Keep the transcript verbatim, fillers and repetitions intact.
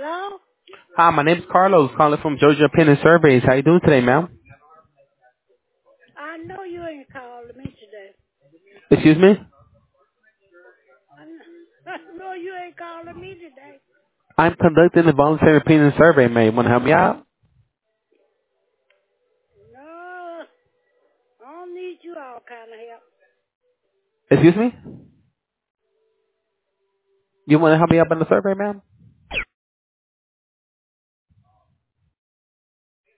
Hello? Hi, my name's Carlos, calling from Georgia Pen and Surveys. How you doing today, ma'am? I know you ain't calling me today. Excuse me? I know, I know you ain't calling me today. I'm conducting a voluntary opinion survey, ma'am. Want to help me out? No, I don't need you all kind of help. Excuse me? You want to help me out on the survey, ma'am?